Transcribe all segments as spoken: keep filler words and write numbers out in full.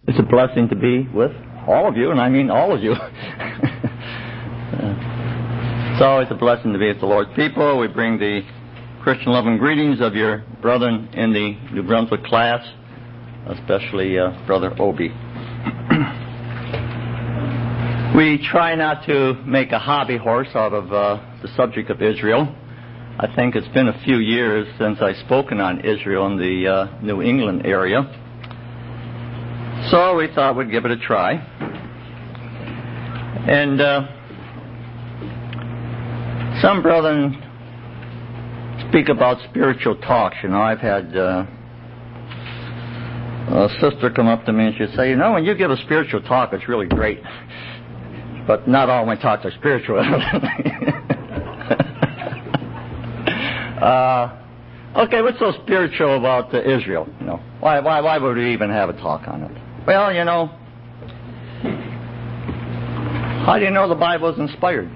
It's a blessing to be with all of you, and I mean all of you. uh, it's always a blessing to be with the Lord's people. We bring the Christian love and greetings of your brethren in the New Brunswick class, especially uh, Brother Obi. We try not to make a hobby horse out of uh, the subject of Israel. I think it's been a few years since I've spoken on Israel in the uh, New England area. So we thought we'd give it a try. And uh, some brethren speak about spiritual talks. You know, I've had uh, a sister come up to me and she'd say, you know, when you give a spiritual talk, it's really great. But not all my talks are spiritual. uh, okay, what's so spiritual about uh, Israel? You know, why, why, why would we even have a talk on it? Well, you know, how do you know the Bible is inspired?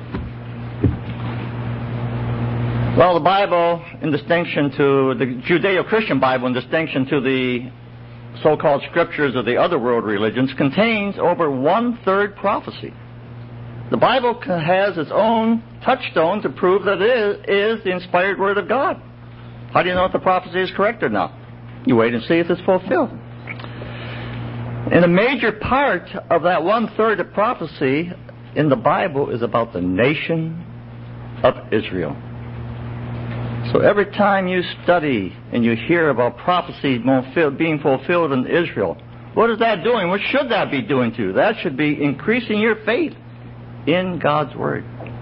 Well, the Bible, in distinction to the Judeo-Christian Bible, in distinction to the so-called scriptures of the other world religions, contains over one-third prophecy. The Bible has its own touchstone to prove that it is the inspired Word of God. How do you know if the prophecy is correct or not? You wait and see if it's fulfilled. And a major part of that one-third of prophecy in the Bible is about the nation of Israel. So every time you study and you hear about prophecy being fulfilled in Israel, what is that doing? What should that be doing to you? That should be increasing your faith in God's Word.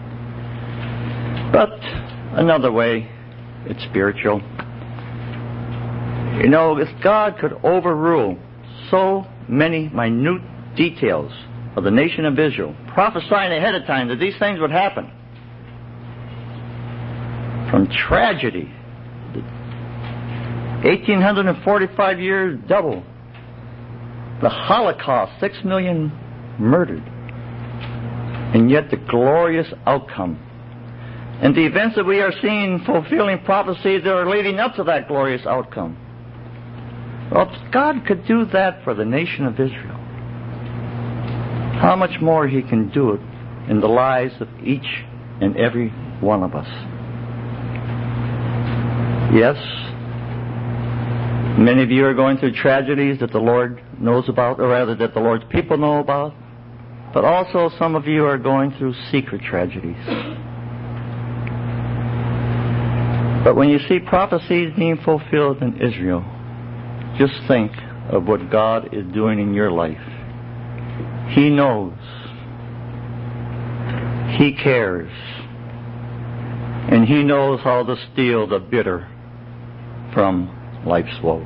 But another way, it's spiritual. You know, if God could overrule so many minute details of the nation of Israel, prophesying ahead of time that these things would happen, from tragedy, eighteen forty-five years double, the Holocaust, six million murdered, and yet the glorious outcome. And the events that we are seeing fulfilling prophecies that are leading up to that glorious outcome. Well, if God could do that for the nation of Israel, how much more He can do it in the lives of each and every one of us. Yes, many of you are going through tragedies that the Lord knows about, or rather that the Lord's people know about. But also some of you are going through secret tragedies. But when you see prophecies being fulfilled in Israel, just think of what God is doing in your life. He knows. He cares. And He knows how to steal the bitter from life's woes.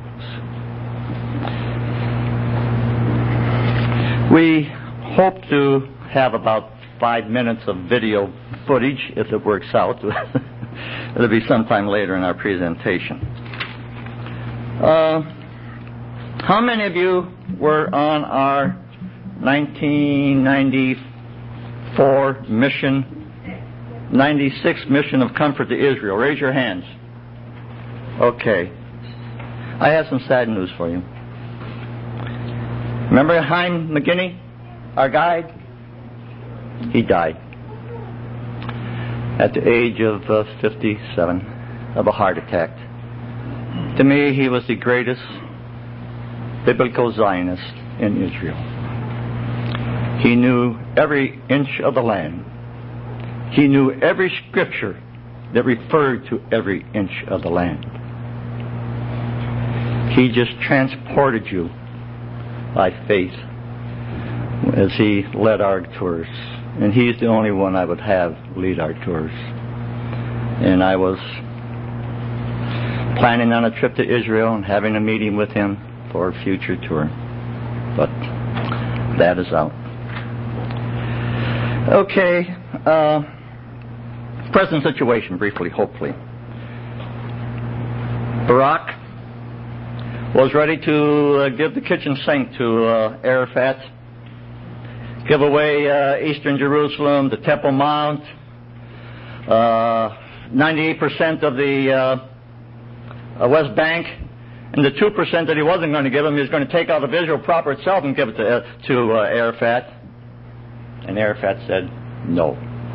We hope to have about five minutes of video footage, if it works out. It'll be sometime later in our presentation. Uh, how many of you were on our nineteen ninety-four mission, ninety-six mission of comfort to Israel? Raise your hands. Okay. I have some sad news for you. Remember Haim McGinney, our guide? He died at the age of uh, fifty-seven of a heart attack. To me, he was the greatest biblical Zionist in Israel. He knew every inch of the land. He knew every scripture that referred to every inch of the land. He just transported you by faith as he led our tours. And he's the only one I would have lead our tours. And I was planning on a trip to Israel and having a meeting with him for a future tour. But that is out. Okay. Uh, present situation, briefly, hopefully. Barak was ready to uh, give the kitchen sink to uh, Arafat, give away uh, Eastern Jerusalem, the Temple Mount, uh, ninety-eight percent of the uh, uh, West Bank, And the two percent that he wasn't going to give him, he was going to take out of Israel proper itself and give it to, uh, to uh, Arafat. And Arafat said, no.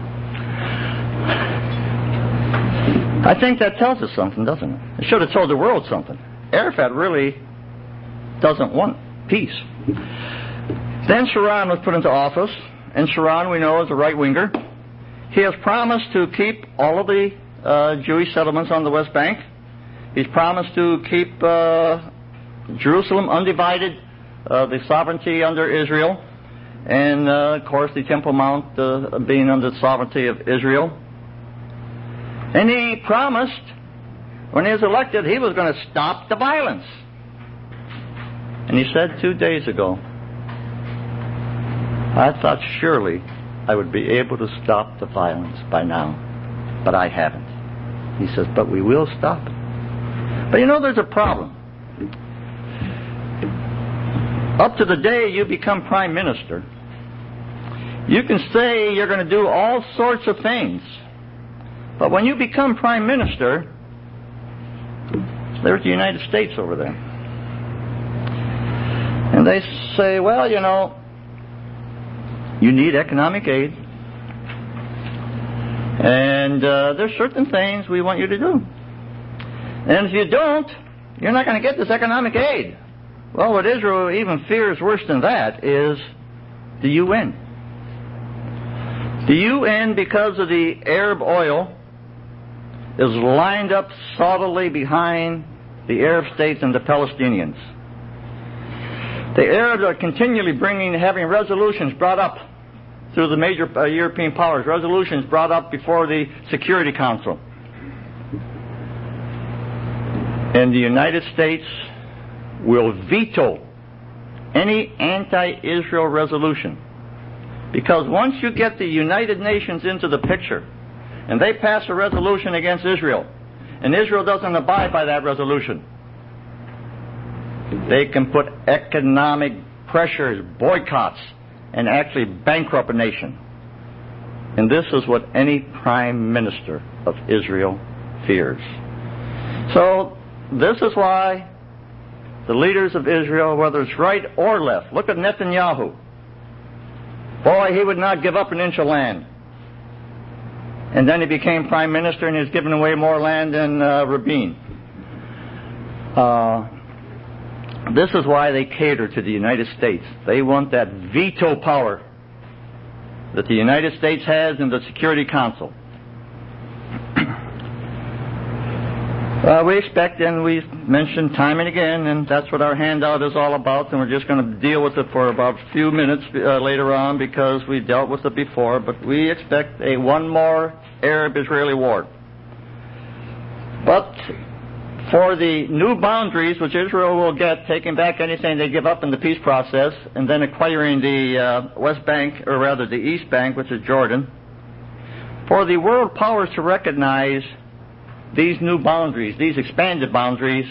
I think that tells us something, doesn't it? It should have told the world something. Arafat really doesn't want peace. Then Sharon was put into office, and Sharon, we know, is a right-winger. He has promised to keep all of the uh, Jewish settlements on the West Bank. He's promised to keep uh, Jerusalem undivided, uh, the sovereignty under Israel, and, uh, of course, the Temple Mount uh, being under the sovereignty of Israel. And he promised, when he was elected, he was going to stop the violence. And he said two days ago, I thought surely I would be able to stop the violence by now, but I haven't. He says, but we will stop it. But you know, there's a problem. Up to the day you become prime minister, you can say you're going to do all sorts of things. But when you become prime minister, there's the United States over there. And they say, well, you know, you need economic aid. And uh, there's certain things we want you to do. And if you don't, you're not going to get this economic aid. Well, what Israel even fears worse than that is the U N. The U N, because of the Arab oil, is lined up solidly behind the Arab states and the Palestinians. The Arabs are continually bringing, having resolutions brought up through the major uh, European powers, resolutions brought up before the Security Council. And the United States will veto any anti-Israel resolution. Because once you get the United Nations into the picture, and they pass a resolution against Israel, and Israel doesn't abide by that resolution, they can put economic pressures, boycotts, and actually bankrupt a nation. And this is what any prime minister of Israel fears. So, this is why the leaders of Israel, whether it's right or left, look at Netanyahu. Boy, he would not give up an inch of land. And then he became prime minister and he's given away more land than uh, Rabin. Uh, this is why they cater to the United States. They want that veto power that the United States has in the Security Council. Uh, we expect, and we've mentioned time and again, and that's what our handout is all about, and we're just going to deal with it for about a few minutes uh, later on because we dealt with it before, but we expect a one more Arab-Israeli war. But for the new boundaries, which Israel will get, taking back anything they give up in the peace process, and then acquiring the uh, West Bank, or rather the East Bank, which is Jordan, for the world powers to recognize these new boundaries, these expanded boundaries,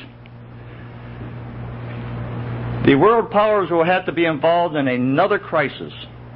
the world powers will have to be involved in another crisis.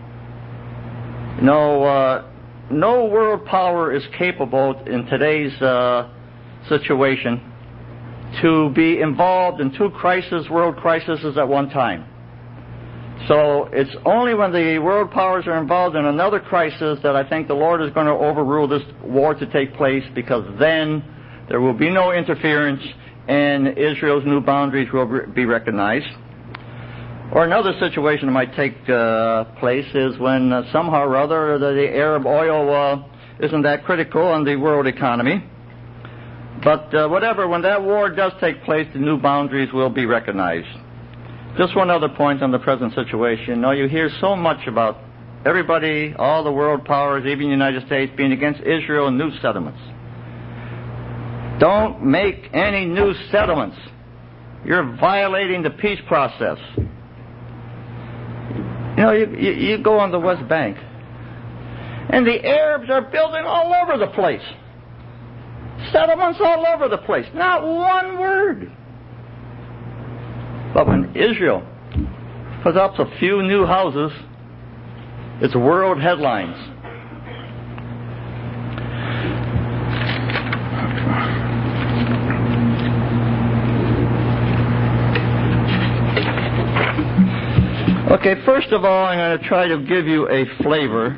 No, uh, no world power is capable in today's uh, situation to be involved in two crises, world crises at one time. So it's only when the world powers are involved in another crisis that I think the Lord is going to overrule this war to take place, because then there will be no interference and Israel's new boundaries will be recognized. Or another situation that might take uh, place is when uh, somehow or other the, the Arab oil uh, isn't that critical on the world economy. But uh, whatever, when that war does take place, the new boundaries will be recognized. Just one other point on the present situation. Now, you hear so much about everybody, all the world powers, even the United States, being against Israel and new settlements. Don't make any new settlements. You're violating the peace process. You know, you, you, you go on the West Bank, and the Arabs are building all over the place. Settlements all over the place. Not one word. But when Israel puts up a few new houses, it's world headlines. Okay, first of all, I'm going to try to give you a flavor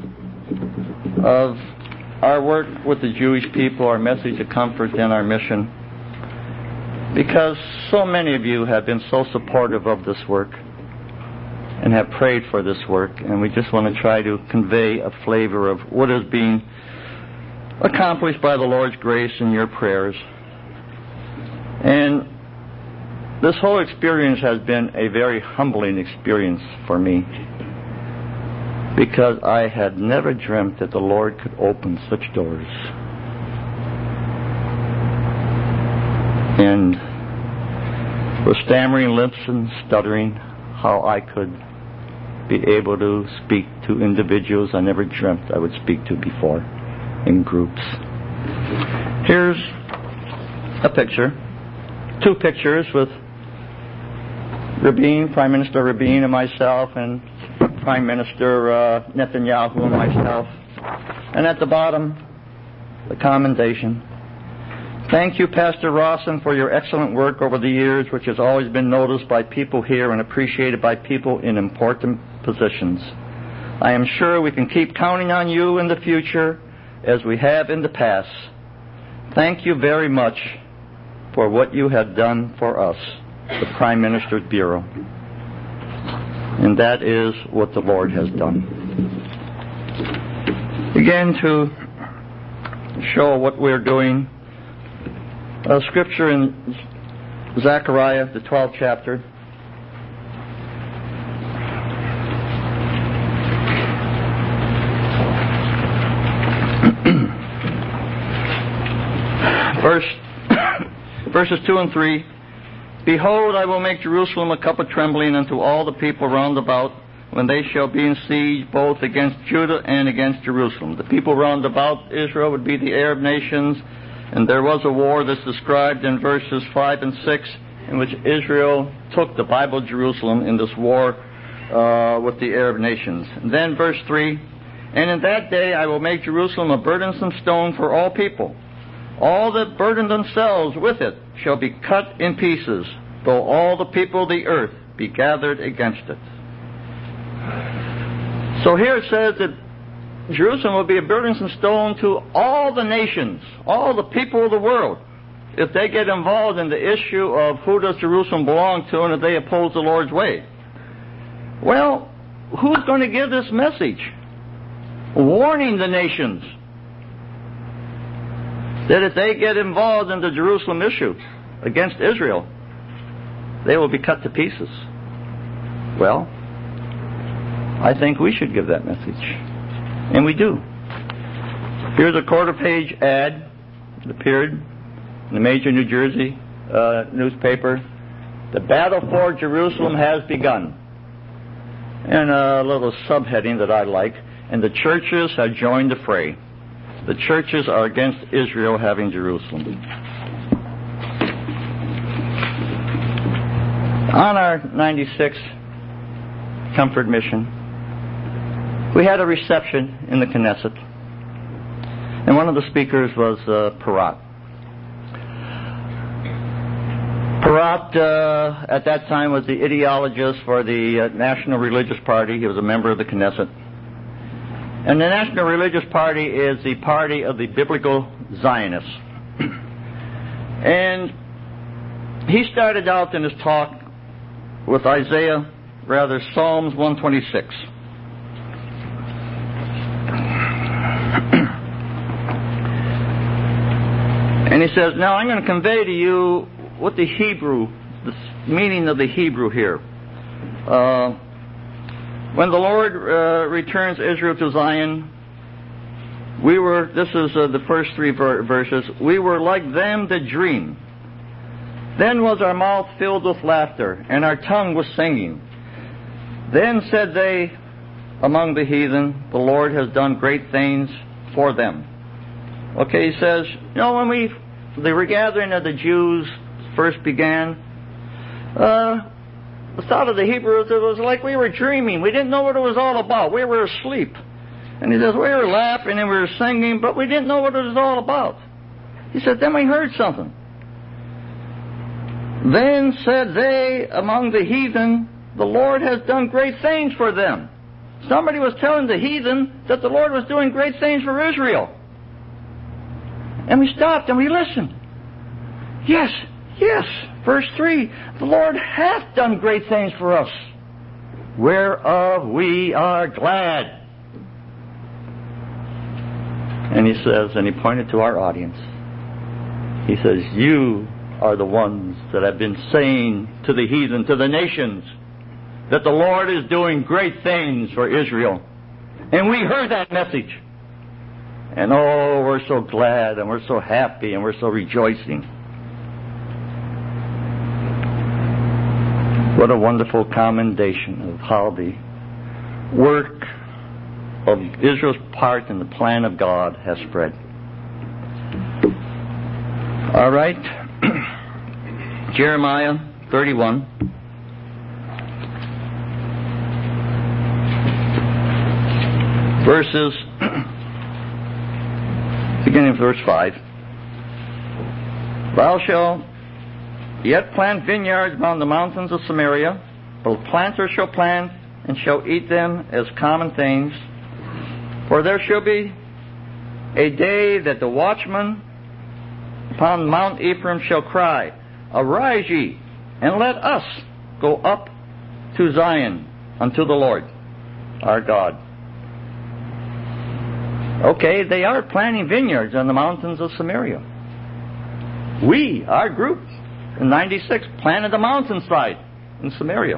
of our work with the Jewish people, our message of comfort, and our mission. Because so many of you have been so supportive of this work and have prayed for this work, and we just want to try to convey a flavor of what is being accomplished by the Lord's grace in your prayers. And this whole experience has been a very humbling experience for me, because I had never dreamt that the Lord could open such doors. And with stammering lips and stuttering, how I could be able to speak to individuals I never dreamt I would speak to before in groups. Here's a picture, two pictures with Rabin, Prime Minister Rabin, and myself, and Prime Minister uh, Netanyahu and myself. And at the bottom, the commendation. Thank you, Pastor Rawson, for your excellent work over the years, which has always been noticed by people here and appreciated by people in important positions. I am sure we can keep counting on you in the future as we have in the past. Thank you very much for what you have done for us, the Prime Minister's Bureau. And that is what the Lord has done. Again, to show what we're doing, a scripture in Zechariah, the twelfth chapter. Verse, verses two and three. Behold, I will make Jerusalem a cup of trembling unto all the people round about, when they shall be in siege both against Judah and against Jerusalem. The people round about Israel would be the Arab nations, and there was a war that's described in verses five and six, in which Israel took the Bible Jerusalem in this war uh, with the Arab nations. And then verse three, and in that day I will make Jerusalem a burdensome stone for all people. All that burden themselves with it shall be cut in pieces, though all the people of the earth be gathered against it. So here it says that Jerusalem will be a burdensome stone to all the nations, all the people of the world, if they get involved in the issue of who does Jerusalem belong to and if they oppose the Lord's way. Well, who's going to give this message? Warning the nations that if they get involved in the Jerusalem issue against Israel, they will be cut to pieces. Well, I think we should give that message. And we do. Here's a quarter-page ad that appeared in the major New Jersey uh, newspaper. The battle for Jerusalem has begun. And a little subheading that I like. And the churches have joined the fray. The churches are against Israel having Jerusalem. On our ninety-sixth Comfort Mission, we had a reception in the Knesset, and one of the speakers was uh, Porat. Porat, uh, at that time, was the ideologist for the uh, National Religious Party. He was a member of the Knesset. And the National Religious Party is the party of the biblical Zionists. And he started out in his talk with Isaiah, rather Psalms one twenty-six. And he says, now I'm going to convey to you what the Hebrew, the meaning of the Hebrew here. Uh, when the Lord uh, returns Israel to Zion, we were, this is uh, the first three ver- verses, we were like them that dream. Then was our mouth filled with laughter, and our tongue was singing. Then said they among the heathen, the Lord has done great things for them. Okay, he says, you know, when we, the regathering of the Jews first began, uh, the thought of the Hebrews, it was like we were dreaming. We didn't know what it was all about. We were asleep. And he says, we were laughing and we were singing, but we didn't know what it was all about. He said, then we heard something. Then said they among the heathen, the Lord has done great things for them. Somebody was telling the heathen that the Lord was doing great things for Israel. And we stopped and we listened. Yes, yes. Verse three, the Lord hath done great things for us, whereof we are glad. And he says, and he pointed to our audience, he says, you are the ones that have been saying to the heathen, to the nations, that the Lord is doing great things for Israel. And we heard that message. And oh, we're so glad, and we're so happy, and we're so rejoicing. What a wonderful commendation of how the work of Israel's part in the plan of God has spread. All right. Jeremiah thirty-one. Verses, beginning of verse five. Thou shalt yet plant vineyards among the mountains of Samaria. Both planters shall plant, and shall eat them as common things. For there shall be a day that the watchman upon Mount Ephraim shall cry, Arise ye, and let us go up to Zion unto the Lord our God. Okay, they are planting vineyards on the mountains of Samaria. We, our group, in ninety-six, planted the mountainside in Samaria.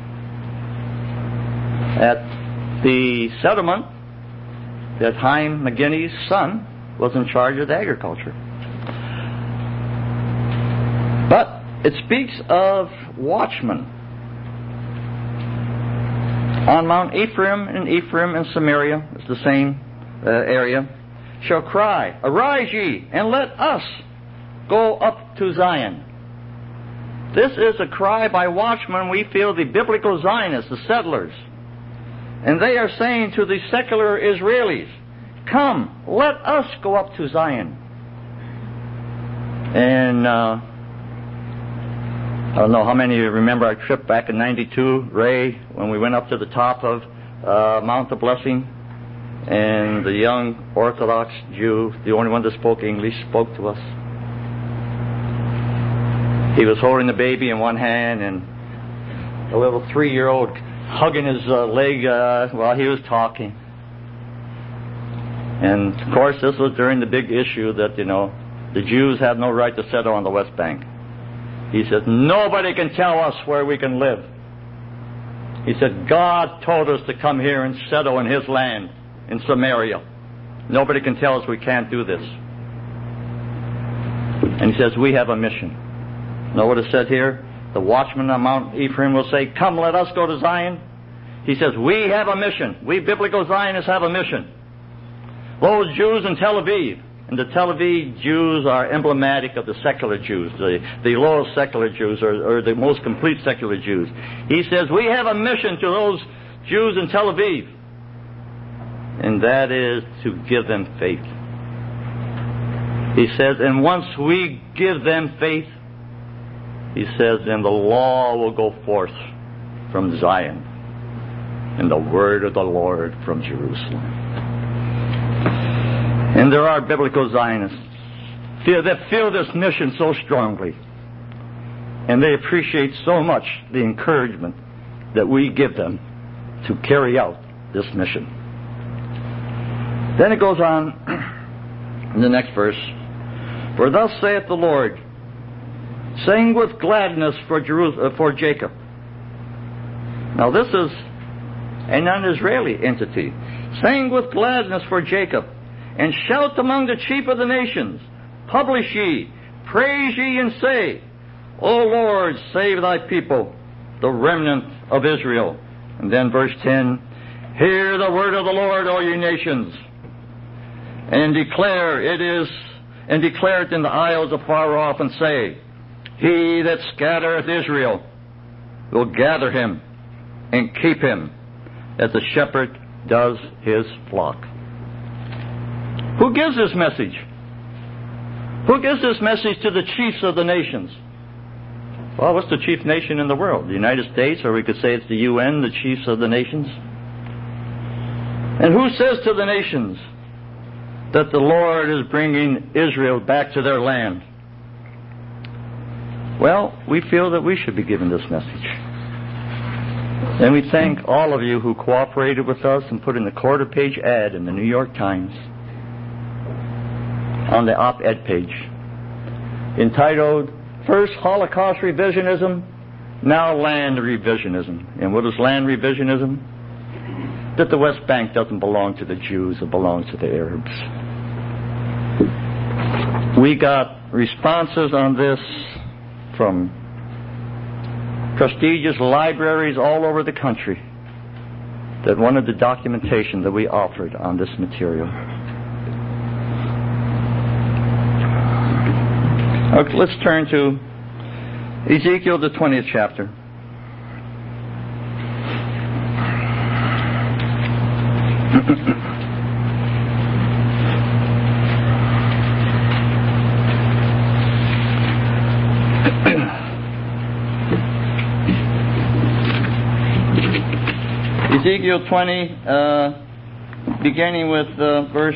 At the settlement, that Chaim McGinney's son was in charge of the agriculture. But it speaks of watchmen on Mount Ephraim, and Ephraim and Samaria, it's the same uh, area, shall cry, Arise ye, and let us go up to Zion. This is a cry by watchmen, we feel, the biblical Zionists, the settlers. And they are saying to the secular Israelis, Come, let us go up to Zion. And uh, I don't know how many of you remember our trip back in ninety-two, Ray, when we went up to the top of uh, Mount of Blessing, and the young Orthodox Jew, the only one that spoke English, spoke to us. He was holding the baby in one hand and a little three-year-old hugging his uh, leg uh, while he was talking. And, of course, this was during the big issue that, you know, the Jews have no right to settle on the West Bank. He said, nobody can tell us where we can live. He said, God told us to come here and settle in His land, in Samaria. Nobody can tell us we can't do this. And he says, we have a mission. Know what it said here? The watchman on Mount Ephraim will say, Come, let us go to Zion. He says, we have a mission. We biblical Zionists have a mission. Those Jews in Tel Aviv, and the Tel Aviv Jews are emblematic of the secular Jews, the, the lowest secular Jews, or, or the most complete secular Jews. He says, we have a mission to those Jews in Tel Aviv, and that is to give them faith. He says, and once we give them faith, he says, then the law will go forth from Zion, and the word of the Lord from Jerusalem. And there are biblical Zionists that feel this mission so strongly, and they appreciate so much the encouragement that we give them to carry out this mission. Then it goes on in the next verse, For thus saith the Lord, Sing with gladness for, Jerusalem, for Jacob. Now this is a non-Israeli entity. Sing with gladness for Jacob, and shout among the chief of the nations. Publish ye, praise ye, and say, O Lord, save thy people, the remnant of Israel. And then verse ten, Hear the word of the Lord, all ye nations, and declare it is, and declare it in the isles afar off, and say, He that scattereth Israel will gather him and keep him, as the shepherd does his flock. Who gives this message? Who gives this message to the chiefs of the nations? Well, what's the chief nation in the world? The United States, or we could say it's the U N, the chiefs of the nations. And who says to the nations that the Lord is bringing Israel back to their land? Well, we feel that we should be given this message. And we thank all of you who cooperated with us and put in the quarter-page ad in the New York Times on the op-ed page entitled, First Holocaust Revisionism, Now Land Revisionism. And what is land revisionism? That the West Bank doesn't belong to the Jews, it belongs to the Arabs. We got responses on this from prestigious libraries all over the country that wanted the documentation that we offered on this material. Okay, let's turn to Ezekiel, the twentieth chapter. Ezekiel twenty, uh, beginning with uh, verse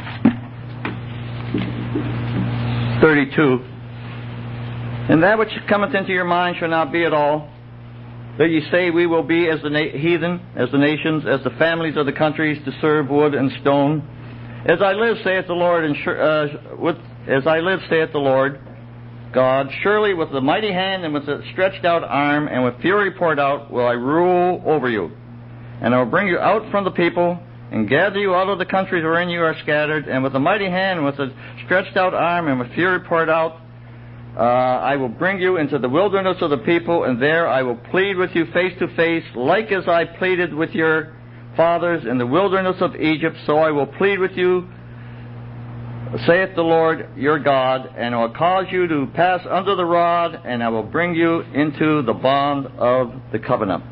thirty-two. And that which cometh into your mind shall not be at all, that ye say, we will be as the na- heathen, as the nations, as the families of the countries, to serve wood and stone. As I live, saith the Lord, and sure, uh, with, as I live, saith the Lord God, surely with the mighty hand and with the stretched out arm and with fury poured out will I rule over you. And I will bring you out from the people and gather you out of the countries wherein you are scattered, and with a mighty hand and with a stretched out arm and with fury poured out, uh, I will bring you into the wilderness of the people, and there I will plead with you face to face, like as I pleaded with your fathers in the wilderness of Egypt, so I will plead with you, saith the Lord your God, and I will cause you to pass under the rod, and I will bring you into the bond of the covenant.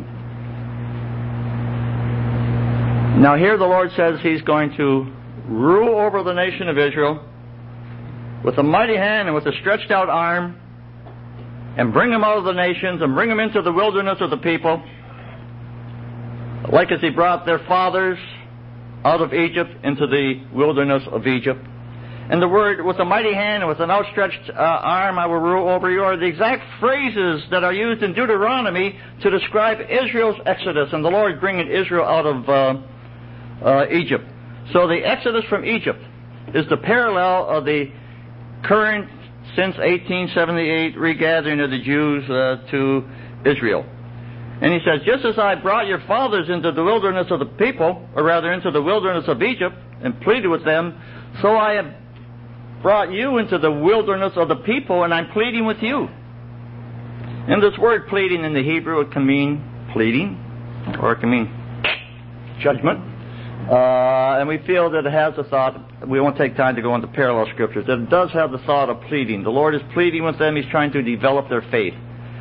Now here the Lord says He's going to rule over the nation of Israel with a mighty hand and with a stretched out arm, and bring them out of the nations and bring them into the wilderness of the people, like as He brought their fathers out of Egypt into the wilderness of Egypt. And the word, with a mighty hand and with an outstretched uh, arm I will rule over you, are the exact phrases that are used in Deuteronomy to describe Israel's exodus and the Lord bringing Israel out of uh, uh, Egypt. So the exodus from Egypt is the parallel of the current, since eighteen seventy-eight, regathering of the Jews uh, to Israel. And He says, just as I brought your fathers into the wilderness of the people, or rather into the wilderness of Egypt, and pleaded with them, so I have brought you into the wilderness of the people, and I'm pleading with you. And this word pleading in the Hebrew, it can mean pleading, or it can mean judgment. Uh, and we feel that it has the thought, we won't take time to go into parallel scriptures, that it does have the thought of pleading. The Lord is pleading with them. He's trying to develop their faith.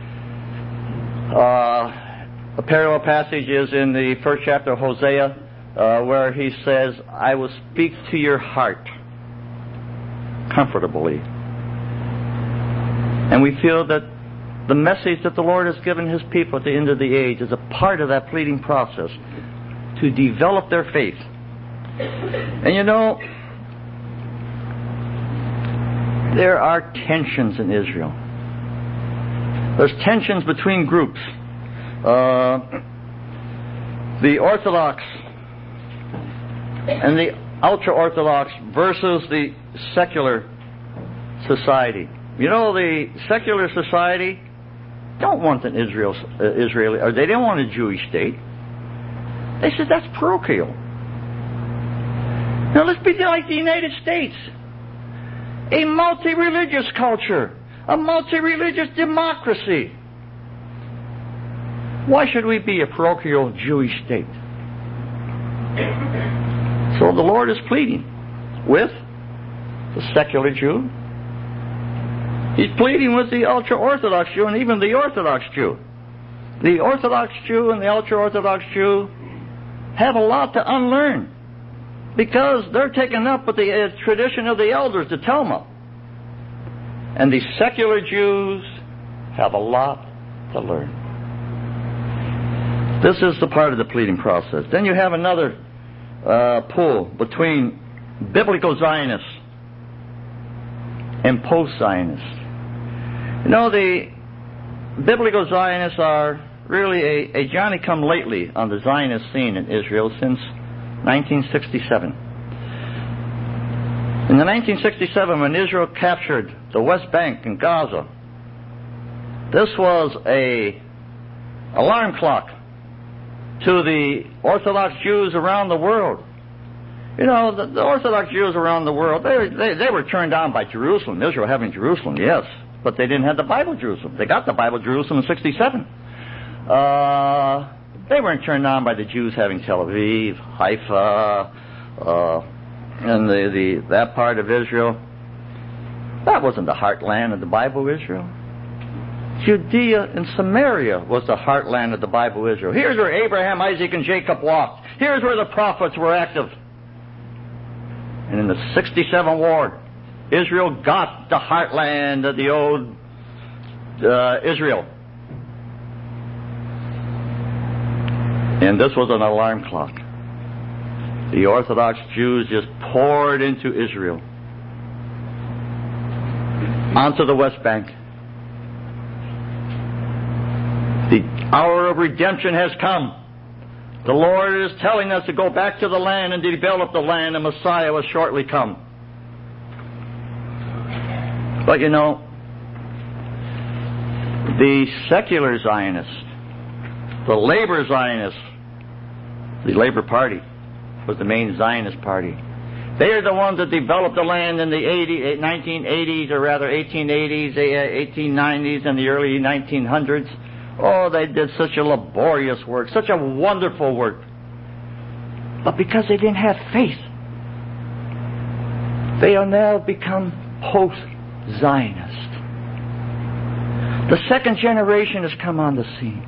Uh, a parallel passage is in the first chapter of Hosea, uh, where He says, I will speak to your heart comfortably. And we feel that the message that the Lord has given His people at the end of the age is a part of that pleading process to develop their faith. And you know, there are tensions in Israel. There's tensions between groups. Uh, the Orthodox and the ultra-Orthodox versus the secular society. You know, the secular society don't want an Israel, uh, Israeli, or they don't want a Jewish state. They said that's parochial. Now let's be like the United States, a multi-religious culture, a multi-religious democracy. Why should we be a parochial Jewish state? So the Lord is pleading with the secular Jew. He's pleading with the ultra-Orthodox Jew and even the Orthodox Jew. The Orthodox Jew and the ultra-Orthodox Jew have a lot to unlearn because they're taken up with the uh, tradition of the elders, the Talmud. And the secular Jews have a lot to learn. This is the part of the pleading process. Then you have another uh, pull between biblical Zionists and post-Zionists. You know, the biblical Zionists are really a, a Johnny-come-lately on the Zionist scene in Israel since nineteen sixty-seven. In the nineteen sixty-seven, when Israel captured the West Bank and Gaza, this was a alarm clock to the Orthodox Jews around the world. You know, the, the Orthodox Jews around the world, they, they, they were turned down by Jerusalem, Israel having Jerusalem, yes, but they didn't have the Bible Jerusalem. They got the Bible Jerusalem in sixty-seven. Uh, they weren't turned on by the Jews having Tel Aviv, Haifa, uh, and the, the that part of Israel. That wasn't the heartland of the Bible Israel. Judea and Samaria was the heartland of the Bible Israel. Here's where Abraham, Isaac, and Jacob walked. Here's where the prophets were active. And in the sixty-seven war, Israel got the heartland of the old uh, Israel. And this was an alarm clock. The Orthodox Jews just poured into Israel, onto the West Bank. The hour of redemption has come. The Lord is telling us to go back to the land and develop the land, and Messiah will shortly come. But you know, the secular Zionists, the labor Zionists, the Labor Party was the main Zionist party. They are the ones that developed the land in the nineteen eighties, or rather eighteen eighties, eighteen nineties, and the early nineteen hundreds. Oh, they did such a laborious work, such a wonderful work. But because they didn't have faith, they are now become post-Zionist. The second generation has come on the scene.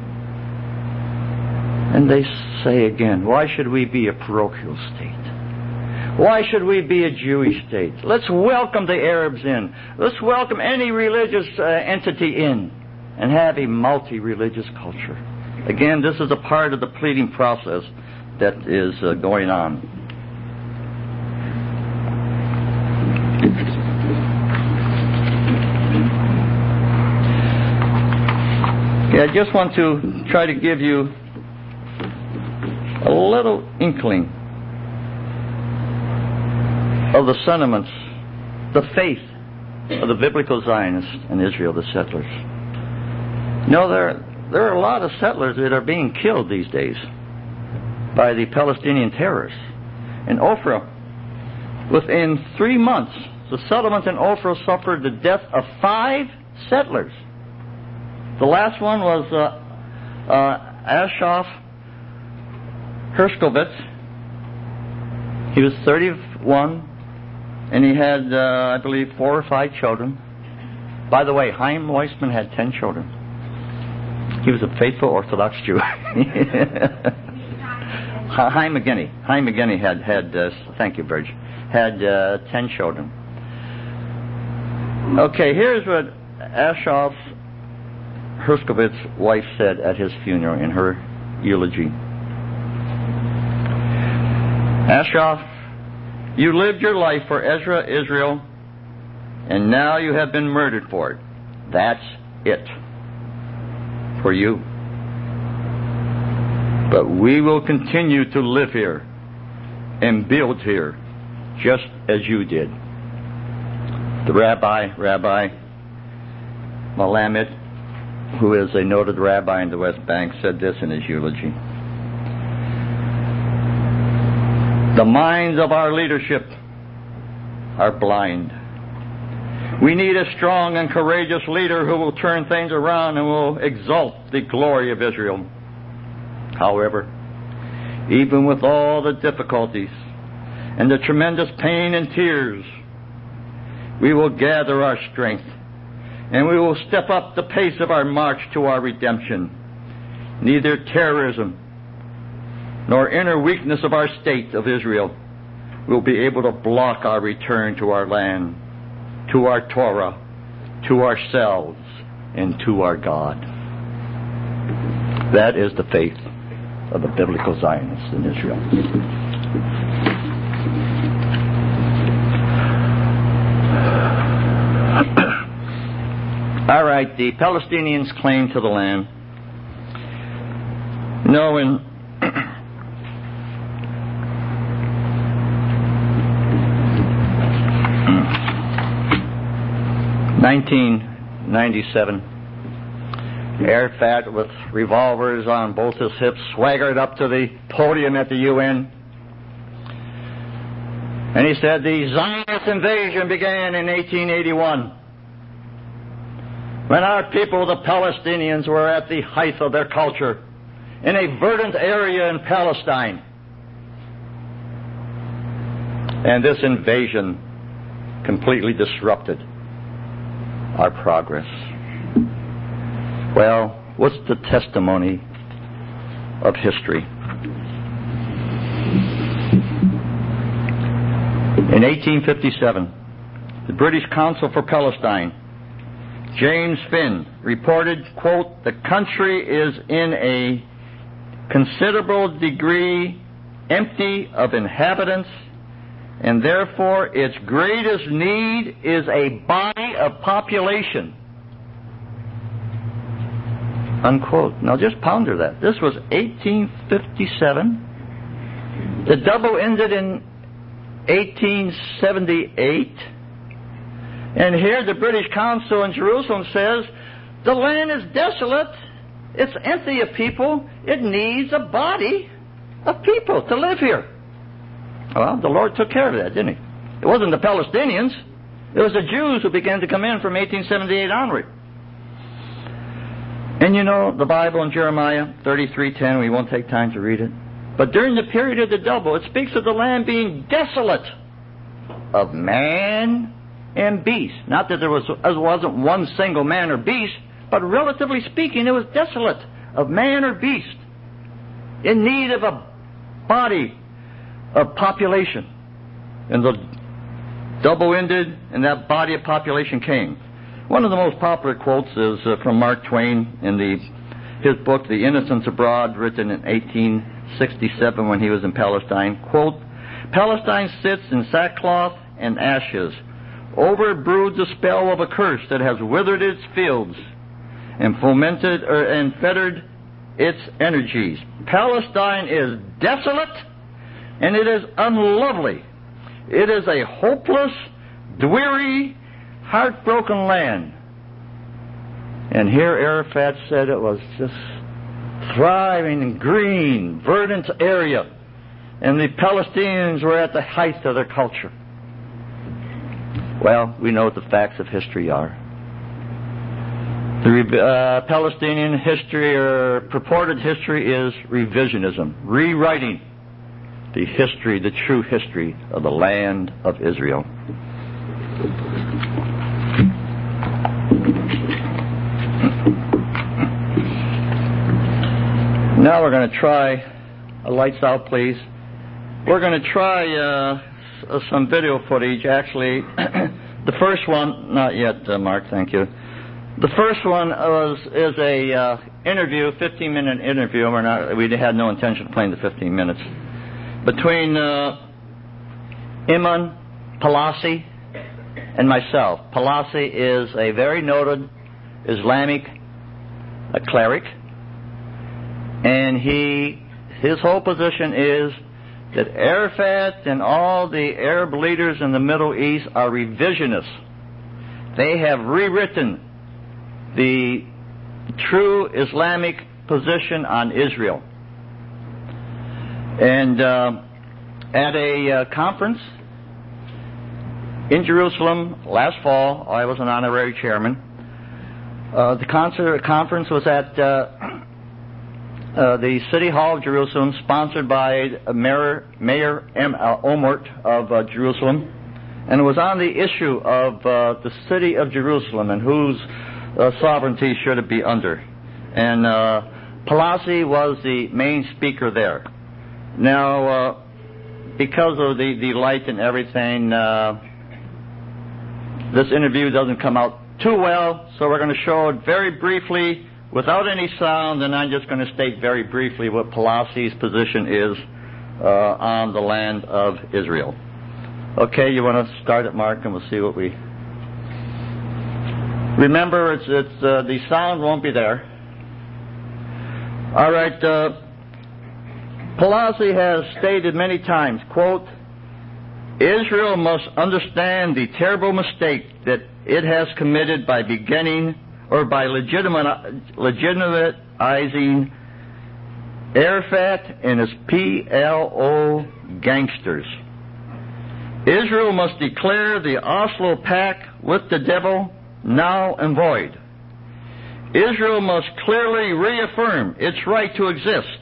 And they say again, why should we be a parochial state? Why should we be a Jewish state? Let's welcome the Arabs in. Let's welcome any religious uh, entity in and have a multi-religious culture. Again, this is a part of the pleading process that is uh, going on. Yeah, I just want to try to give you a little inkling of the sentiments, the faith of the biblical Zionists in Israel, the settlers. You know, there, there are a lot of settlers that are being killed these days by the Palestinian terrorists. In Ofra, within three months, the settlement in Ofra suffered the death of five settlers. The last one was uh, uh, Ashraf Hershkovitz. He was thirty-one, and he had, uh, I believe, four or five children. By the way, Chaim Weissman had ten children. He was a faithful Orthodox Jew. Chaim McGinney. Chaim McGinney had, had uh, thank you, Burge, had uh, ten children. Okay, here's what Ashraf Hershkovitz's wife said at his funeral in her eulogy. Ashraf, you lived your life for Ezra Israel, and now you have been murdered for it. That's it. For you. But we will continue to live here and build here just as you did. The rabbi, Rabbi Melamed, who is a noted rabbi in the West Bank, said this in his eulogy. The minds of our leadership are blind. We need a strong and courageous leader who will turn things around and will exalt the glory of Israel. However, even with all the difficulties and the tremendous pain and tears, we will gather our strength and we will step up the pace of our march to our redemption. Neither terrorism nor inner weakness of our state of Israel will be able to block our return to our land, to our Torah, to ourselves, and to our God. That is the faith of the biblical Zionists in Israel. All right, the Palestinians' claim to the land. No, in nineteen ninety-seven, Arafat, with revolvers on both his hips, swaggered up to the podium at the U N. And he said the Zionist invasion began in eighteen eighty-one, when our people, the Palestinians, were at the height of their culture in a verdant area in Palestine. And this invasion completely disrupted our progress. Well, what's the testimony of history? In eighteen fifty-seven, the British Consul for Palestine, James Finn, reported, quote, "The country is in a considerable degree empty of inhabitants, and therefore its greatest need is a body of population." Unquote. Now just ponder that. This was eighteen fifty-seven. The double ended in eighteen seventy-eight. And here the British consul in Jerusalem says, the land is desolate. It's empty of people. It needs a body of people to live here. Well, the Lord took care of that, didn't he? It wasn't the Palestinians. It was the Jews who began to come in from eighteen seventy-eight onward. And you know, the Bible in Jeremiah thirty-three ten, we won't take time to read it. But during the period of the double, it speaks of the land being desolate of man and beast. Not that there was, there wasn't one single man or beast, but relatively speaking, it was desolate of man or beast, in need of a body of population. And the double ended, and that body of population came. One of the most popular quotes is uh, from Mark Twain in the his book, The Innocents Abroad, written in eighteen sixty-seven when he was in Palestine. Quote, "Palestine sits in sackcloth and ashes. Over it broods the spell of a curse that has withered its fields and fomented er, and fettered its energies. Palestine is desolate, and it is unlovely. It is a hopeless, dreary, heartbroken land." And here Arafat said it was just thriving and green, verdant area, and the Palestinians were at the height of their culture. Well, we know what the facts of history are. The uh, Palestinian history, or purported history, is revisionism, rewriting the history, the true history of the land of Israel. Now we're going to try, uh, lights out please, we're going to try uh, s- some video footage. Actually, the first one, not yet, uh, Mark, thank you. The first one was is a uh, interview, fifteen minute interview. We're not, we had no intention of playing the fifteen minutes, between uh, Iman Palasi and myself. Palasi is a very noted Islamic a cleric, and he his whole position is that Arafat and all the Arab leaders in the Middle East are revisionists. They have rewritten the true Islamic position on Israel. And uh, at a uh, conference in Jerusalem last fall, I was an honorary chairman. Uh, the concert, conference was at uh, uh, the City Hall of Jerusalem, sponsored by Mayor, Mayor M. Uh, Omert of uh, Jerusalem, and it was on the issue of uh, the city of Jerusalem and whose uh, sovereignty should it be under. And uh, Palasi was the main speaker there. Now, uh, because of the, the light and everything, uh, this interview doesn't come out too well, so we're going to show it very briefly without any sound, and I'm just going to state very briefly what Pulaski's position is uh, on the land of Israel. Okay, you want to start it, Mark, and we'll see what we... Remember, it's, it's uh, the sound won't be there. All right, uh, Pelosi has stated many times, quote, Israel must understand the terrible mistake that it has committed by beginning or by legitimate, legitimizing Arafat and his P L O gangsters. Israel must declare the Oslo Pact with the devil null and void. Israel must clearly reaffirm its right to exist.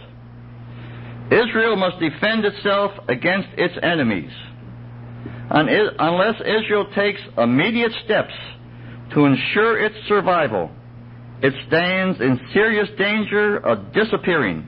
Israel must defend itself against its enemies. Unless Israel takes immediate steps to ensure its survival, it stands in serious danger of disappearing.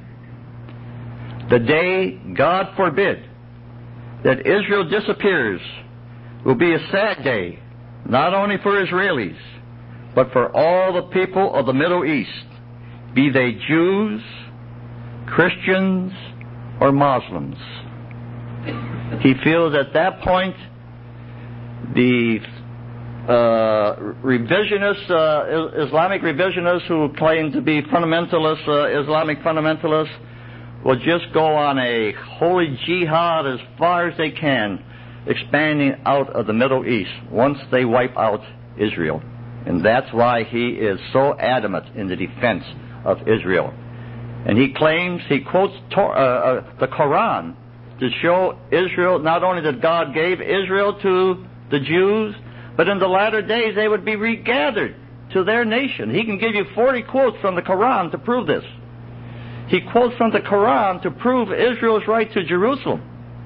The day, God forbid, that Israel disappears will be a sad day, not only for Israelis, but for all the people of the Middle East, be they Jews, Christians, or Muslims. He feels at that point the uh, revisionists, uh, Islamic revisionists who claim to be fundamentalists, uh, Islamic fundamentalists, will just go on a holy jihad as far as they can, expanding out of the Middle East once they wipe out Israel. And that's why he is so adamant in the defense of Israel. And he claims, he quotes Tor- uh, uh, the Quran to show Israel, not only that God gave Israel to the Jews, but in the latter days they would be regathered to their nation. He can give you forty quotes from the Quran to prove this. He quotes from the Quran to prove Israel's right to Jerusalem.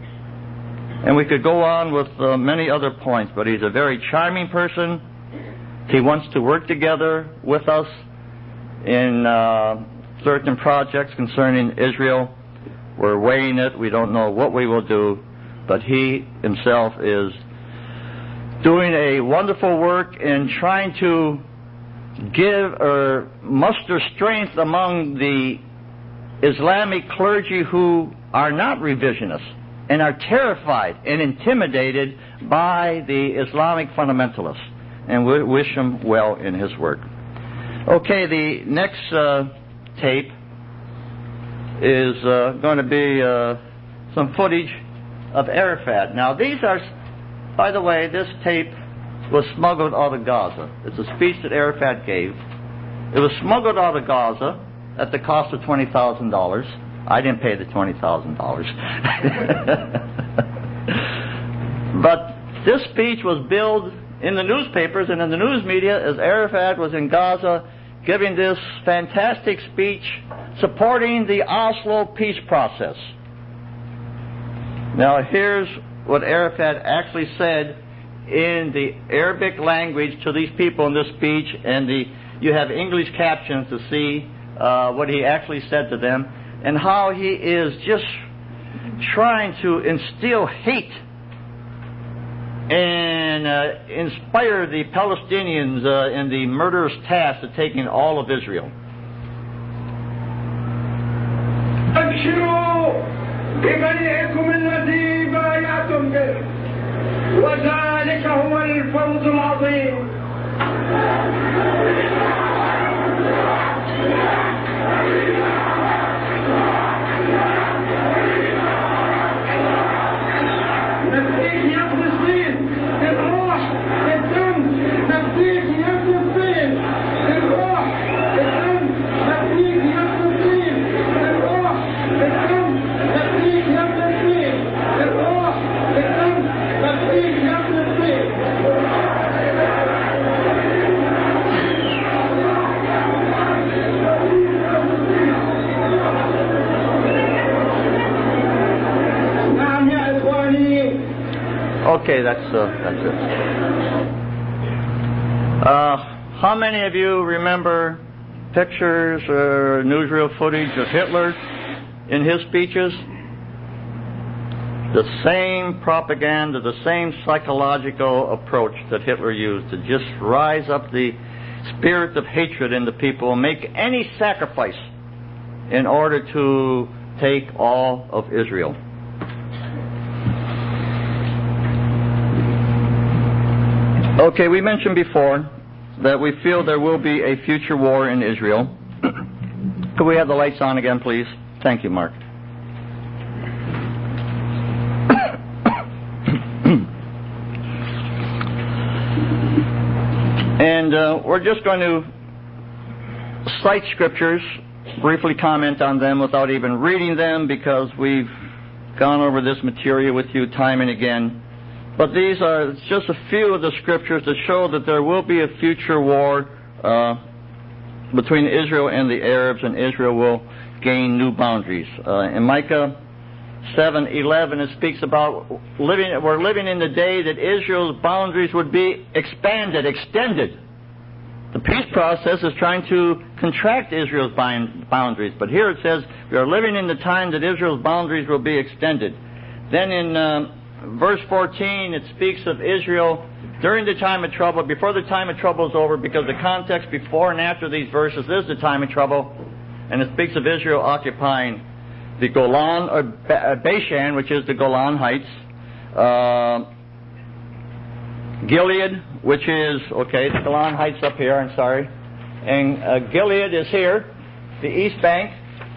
And we could go on with uh, many other points, but he's a very charming person. He wants to work together with us in uh, certain projects concerning Israel. We're weighing it. We don't know what we will do, but he himself is doing a wonderful work in trying to give or muster strength among the Islamic clergy who are not revisionists and are terrified and intimidated by the Islamic fundamentalists. And we wish him well in his work. Okay, the next uh, tape is uh, going to be uh, some footage of Arafat. Now, these are, by the way, this tape was smuggled out of Gaza. It's a speech that Arafat gave. It was smuggled out of Gaza at the cost of twenty thousand dollars. I didn't pay the twenty thousand dollars. But this speech was billed in the newspapers and in the news media as Arafat was in Gaza giving this fantastic speech supporting the Oslo peace process. Now here's what Arafat actually said in the Arabic language to these people in this speech, and the you have English captions to see uh, what he actually said to them, and how he is just trying to instill hate and uh, inspire the Palestinians uh, in the murderous task of taking all of Israel. أبشروا ببيعكم الذي بايعتم به وذلك هو الفوز العظيم. نفديك يا فلسطين بالروح بالدم، نفديك يا فلسطين بالروح بالدم، نفديك يا فلسطين بالروح بالدم، نفديك يا فلسطين بالروح بالدم، نفديك يا فلسطين. Okay, that's uh, that's it. Uh, how many of you remember pictures or newsreel footage of Hitler in his speeches? The same propaganda, the same psychological approach that Hitler used to just rise up the spirit of hatred in the people and make any sacrifice in order to take all of Israel. Okay, we mentioned before that we feel there will be a future war in Israel. Could we have the lights on again, please? Thank you, Mark. And uh, we're just going to cite scriptures, briefly comment on them without even reading them, because we've gone over this material with you time and again. But these are just a few of the scriptures that show that there will be a future war uh, between Israel and the Arabs, and Israel will gain new boundaries. Uh, in Micah seven eleven, it speaks about living. We're living in the day that Israel's boundaries would be expanded, extended. The peace process is trying to contract Israel's boundaries, but here it says we are living in the time that Israel's boundaries will be extended. Then in uh, verse fourteen, it speaks of Israel during the time of trouble, before the time of trouble is over, because the context before and after these verses is the time of trouble, and it speaks of Israel occupying the Golan, or Bashan, which is the Golan Heights, uh, Gilead, which is, okay, the Golan Heights up here, I'm sorry, and uh, Gilead is here, the East Bank,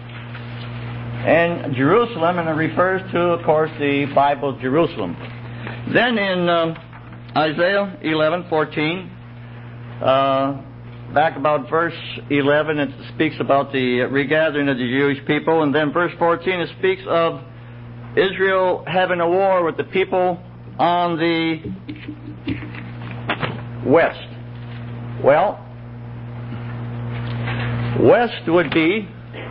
and Jerusalem, and it refers to, of course, the Bible Jerusalem. Then in um, Isaiah eleven fourteen, uh, back about verse eleven, it speaks about the regathering of the Jewish people, and then verse fourteen, it speaks of Israel having a war with the people on the west. Well, west would be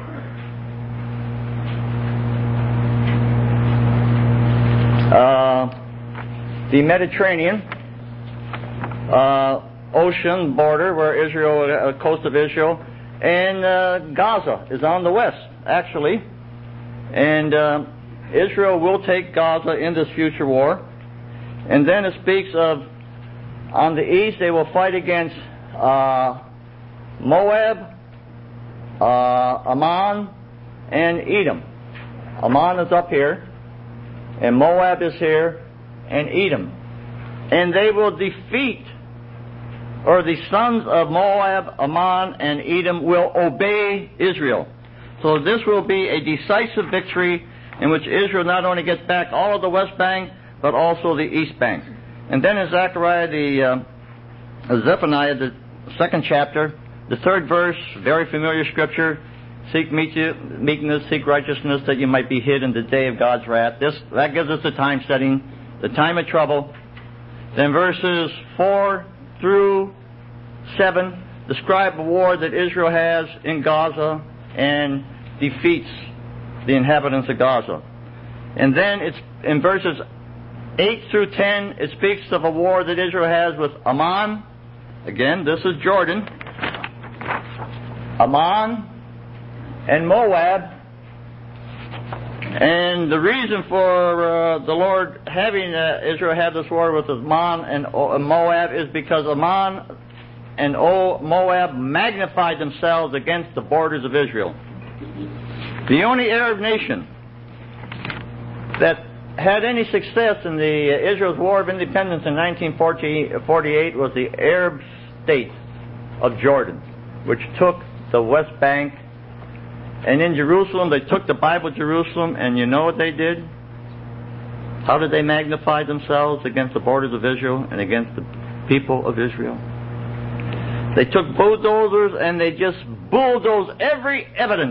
uh, the Mediterranean uh, ocean border, where Israel, uh, coast of Israel, and uh, Gaza is on the west, actually. And uh, Israel will take Gaza in this future war. And then it speaks of, on the east, they will fight against uh, Moab, uh, Ammon, and Edom. Ammon is up here, and Moab is here, and Edom. And they will defeat, or the sons of Moab, Ammon, and Edom will obey Israel. So this will be a decisive victory in which Israel not only gets back all of the West Bank, but also the East Bank. And then in Zechariah, the uh, Zephaniah, the second chapter, the third verse, very familiar scripture, seek meekness, seek righteousness, that you might be hid in the day of God's wrath. This, that gives us the time setting, the time of trouble. Then verses four through seven describe a war that Israel has in Gaza and defeats the inhabitants of Gaza. And then it's in verses eight through ten, it speaks of a war that Israel has with Ammon. Again, this is Jordan. Ammon and Moab. And the reason for uh, the Lord having uh, Israel have this war with Ammon and o- Moab is because Ammon and o- Moab magnified themselves against the borders of Israel. The only Arab nation that had any success in the uh, Israel's War of Independence in nineteen forty-eight was the Arab state of Jordan, which took the West Bank. And in Jerusalem, they took the Bible Jerusalem, and you know what they did? How did they magnify themselves against the borders of Israel and against the people of Israel? They took bulldozers and they just bulldozed every evidence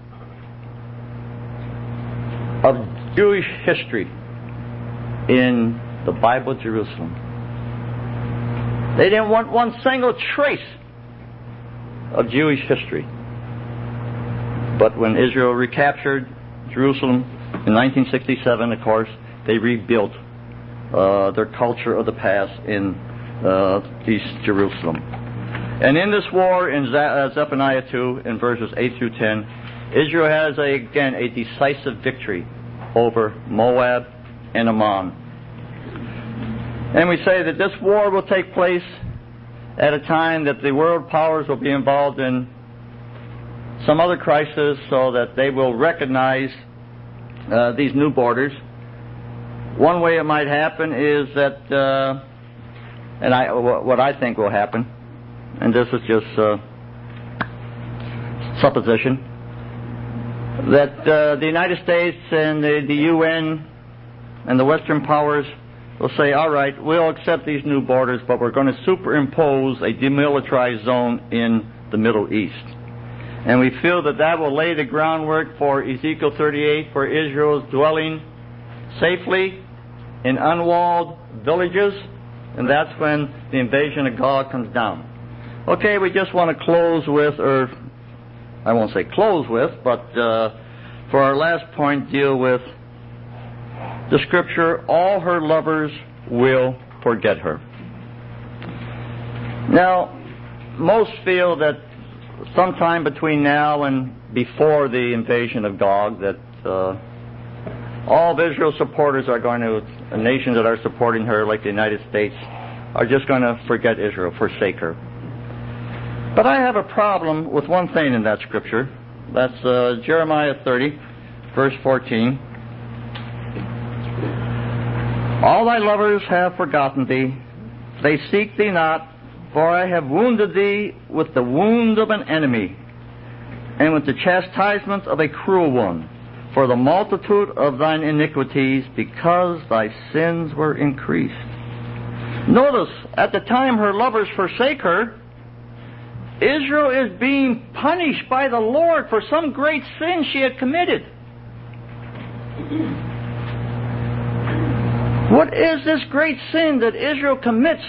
of Jewish history in the Bible Jerusalem. They didn't want one single trace of Jewish history. But when Israel recaptured Jerusalem in nineteen sixty-seven, of course, they rebuilt uh, their culture of the past in uh, East Jerusalem. And in this war, in Ze- uh, Zephaniah two, in verses eight through ten, Israel has, a, again, a decisive victory over Moab and Ammon. And we say that this war will take place at a time that the world powers will be involved in some other crisis, so that they will recognize uh, these new borders. One way it might happen is that, uh, and I, what I think will happen, and this is just uh, supposition, that uh, the United States and the, the U N and the Western powers will say, all right, we'll accept these new borders, but we're going to superimpose a demilitarized zone in the Middle East. And we feel that that will lay the groundwork for Ezekiel thirty-eight, for Israel's dwelling safely in unwalled villages, and that's when the invasion of God comes down. Okay, we just want to close with, or I won't say close with, but uh, for our last point, deal with the scripture, all her lovers will forget her. Now, most feel that sometime between now and before the invasion of Gog, that uh, all of Israel's supporters are going to, the nations that are supporting her, like the United States, are just going to forget Israel, forsake her. But I have a problem with one thing in that scripture. That's uh, Jeremiah thirty, verse fourteen. All thy lovers have forgotten thee. They seek thee not, for I have wounded thee with the wound of an enemy, and with the chastisement of a cruel one, for the multitude of thine iniquities, because thy sins were increased. Notice, at the time her lovers forsake her, Israel is being punished by the Lord for some great sin she had committed. What is this great sin that Israel commits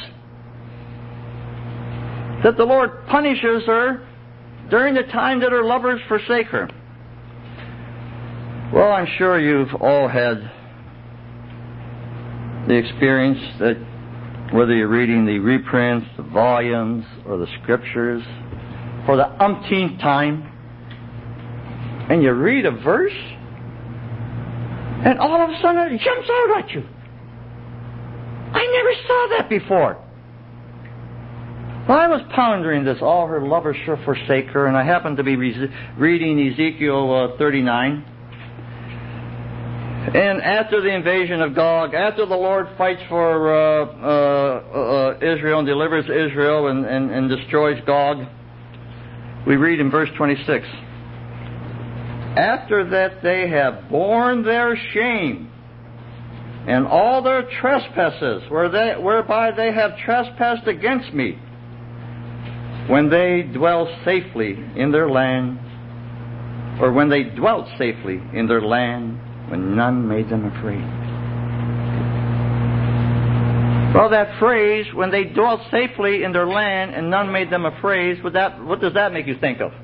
that the Lord punishes her during the time that her lovers forsake her? Well, I'm sure you've all had the experience that whether you're reading the reprints, the volumes, or the scriptures for the umpteenth time, and you read a verse, and all of a sudden it jumps out at you. I never saw that before. Well, I was pondering this, all her lovers shall forsake her, and I happened to be re- reading Ezekiel uh, thirty-nine. And after the invasion of Gog, after the Lord fights for uh, uh, uh, Israel and delivers Israel and, and, and destroys Gog, we read in verse twenty-six, after that they have borne their shame and all their trespasses where they, whereby they have trespassed against me, when they dwell safely in their land, or when they dwelt safely in their land, when none made them afraid. Well, that phrase, when they dwelt safely in their land and none made them afraid, what, that, what does that make you think of?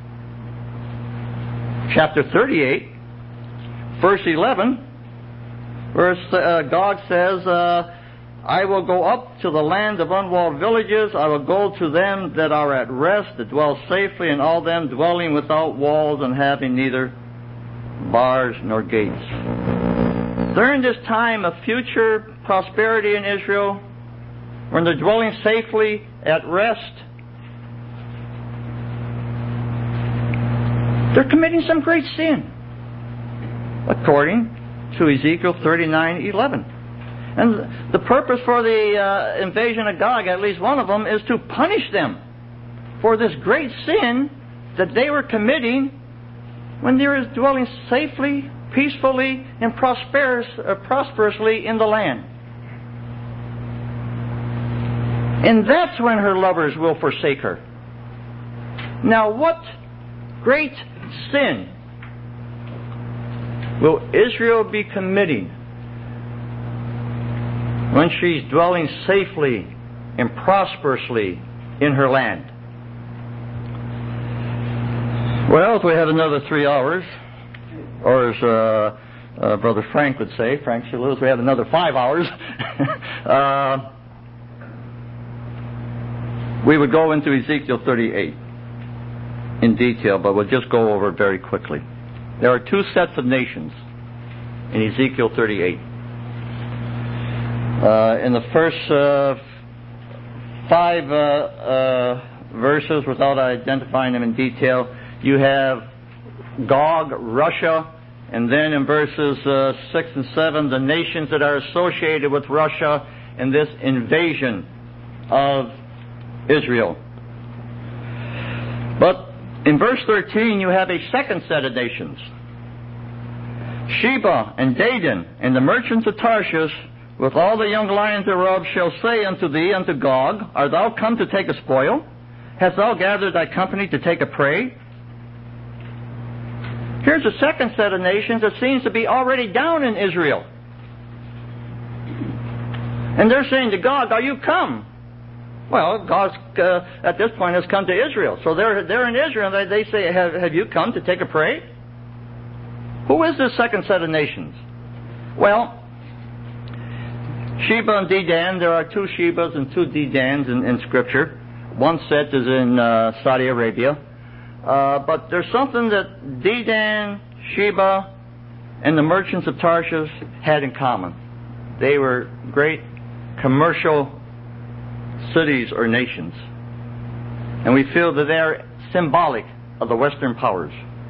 Chapter thirty-eight, verse eleven, where uh, God says, uh, I will go up to the land of unwalled villages. I will go to them that are at rest, that dwell safely, and all them dwelling without walls and having neither bars nor gates. During this time of future prosperity in Israel, when they're dwelling safely at rest, they're committing some great sin, according to Ezekiel thirty-nine eleven. And the purpose for the uh, invasion of Gog, at least one of them, is to punish them for this great sin that they were committing when they were dwelling safely, peacefully, and prosperous, uh, prosperously in the land. And that's when her lovers will forsake her. Now, what great sin will Israel be committing when she's dwelling safely and prosperously in her land? Well, if we had another three hours, or as uh, uh, Brother Frank would say, Frank Shaluz, we had another five hours, uh, we would go into Ezekiel thirty-eight in detail, but we'll just go over it very quickly. There are two sets of nations in Ezekiel thirty-eight. Uh, in the first uh, five uh, uh, verses, without identifying them in detail, you have Gog, Russia, and then in verses uh, six and seven, the nations that are associated with Russia in this invasion of Israel. But in verse thirteen, you have a second set of nations. Sheba and Dedan and the merchants of Tarshish, with all the young lions thereof, shall say unto thee, unto Gog, art thou come to take a spoil? Hast thou gathered thy company to take a prey? Here's a second set of nations that seems to be already down in Israel. And they're saying to Gog, are you come? Well, God uh, at this point has come to Israel. So they're, they're in Israel, and they, they say, have, have you come to take a prey? Who is this second set of nations? Well, Sheba and Dedan, there are two Shebas and two Dedans in, in Scripture. One set is in uh, Saudi Arabia. Uh, but there's something that Dedan, Sheba, and the merchants of Tarshish had in common. They were great commercial cities or nations. And we feel that they're symbolic of the Western powers.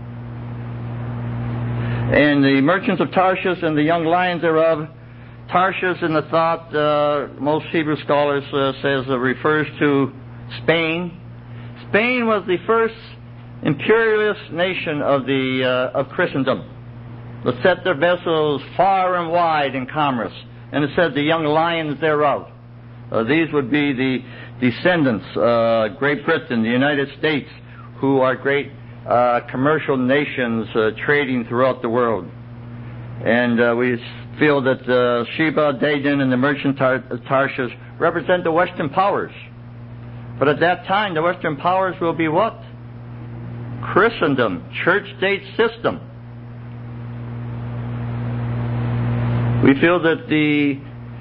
And the merchants of Tarshish and the young lions thereof, Tarshish in the thought, uh, most Hebrew scholars uh, says uh, refers to Spain. Spain was the first imperialist nation of the uh, of Christendom, that set their vessels far and wide in commerce, and it said the young lions thereof. Uh, these would be the descendants, uh, Great Britain, the United States, who are great uh, commercial nations uh, trading throughout the world. And uh, we feel that uh, Sheba, Dedan, and the merchant Tar- Tarshish represent the Western powers. But at that time, the Western powers will be what? Christendom, church-state system. We feel that the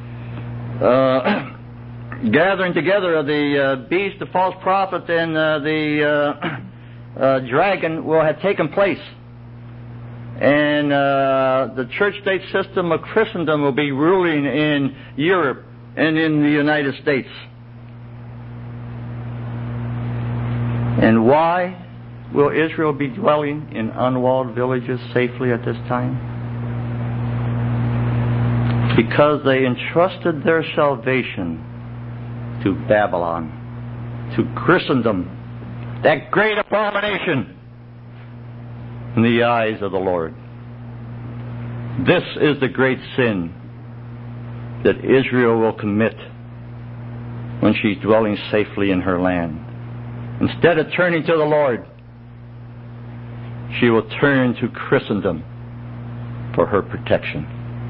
uh, gathering together of the uh, beast, the false prophet, and uh, the uh, uh, dragon will have taken place. And uh, the church-state system of Christendom will be ruling in Europe and in the United States. And why will Israel be dwelling in unwalled villages safely at this time? Because they entrusted their salvation to Babylon, to Christendom, that great abomination in the eyes of the Lord. This is the great sin that Israel will commit when she's dwelling safely in her land. Instead of turning to the Lord, she will turn to Christendom for her protection.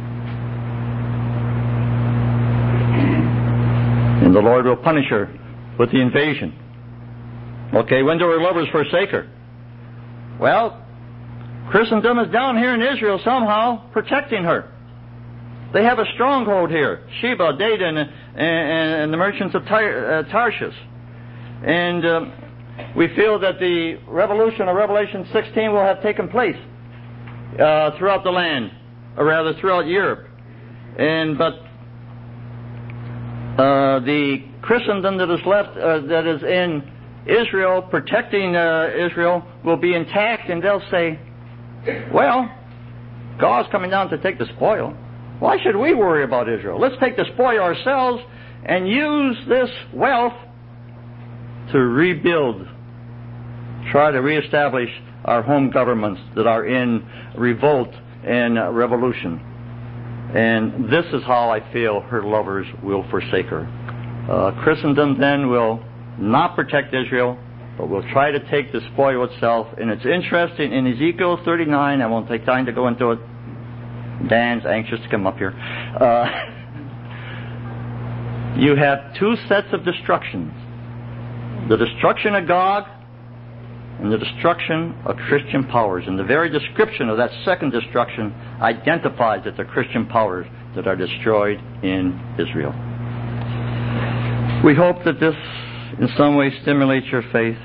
And the Lord will punish her with the invasion. Okay, when do her lovers forsake her? Well, Christendom is down here in Israel somehow protecting her. They have a stronghold here. Sheba, Dedan, and, and, and the merchants of Tar, uh, Tarshish. And um, we feel that the revolution of Revelation sixteen will have taken place uh, throughout the land, or rather throughout Europe. And but uh, the Christendom that is left, uh, that is in Israel, protecting uh, Israel, will be intact, and they'll say, well, God's coming down to take the spoil. Why should we worry about Israel? Let's take the spoil ourselves and use this wealth to rebuild, try to reestablish our home governments that are in revolt and uh, revolution. And this is how I feel her lovers will forsake her. Uh, Christendom then will not protect Israel, but will try to take the spoil itself. And it's interesting, in Ezekiel thirty-nine, I won't take time to go into it. Dan's anxious to come up here. Uh, you have two sets of destructions. The destruction of Gog and the destruction of Christian powers. And the very description of that second destruction identifies that the Christian powers that are destroyed in Israel. We hope that this in some way stimulates your faith.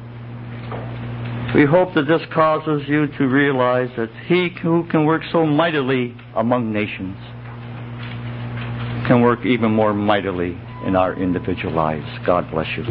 We hope that this causes you to realize that He who can work so mightily among nations can work even more mightily in our individual lives. God bless you.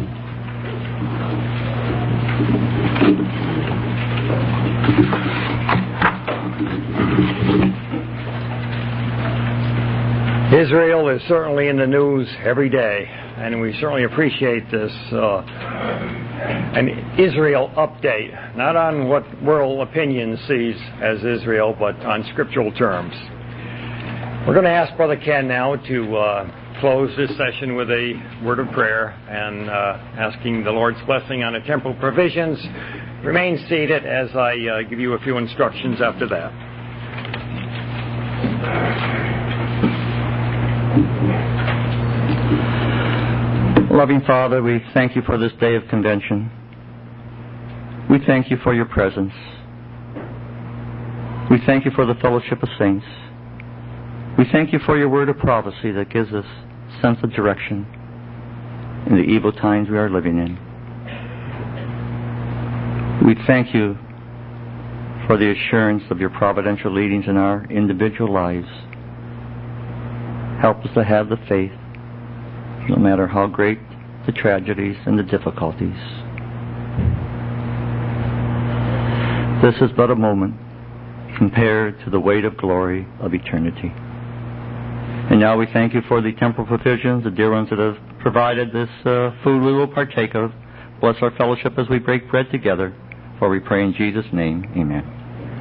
Israel is certainly in the news every day, and we certainly appreciate this uh, an Israel update, not on what world opinion sees as Israel, but on scriptural terms. We're going to ask Brother Ken now to uh, close this session with a word of prayer and uh, asking the Lord's blessing on the temple provisions. Remain seated as I uh, give you a few instructions after that. Loving Father, we thank you for this day of convention. We thank you for your presence. We thank you for the fellowship of saints. We thank you for your word of prophecy that gives us sense of direction in the evil times we are living in. We thank you for the assurance of your providential leadings in our individual lives. Help us to have the faith, no matter how great the tragedies and the difficulties. This is but a moment compared to the weight of glory of eternity. And now we thank you for the temple provisions, the dear ones that have provided this uh, food we will partake of. Bless our fellowship as we break bread together, for we pray in Jesus' name. Amen.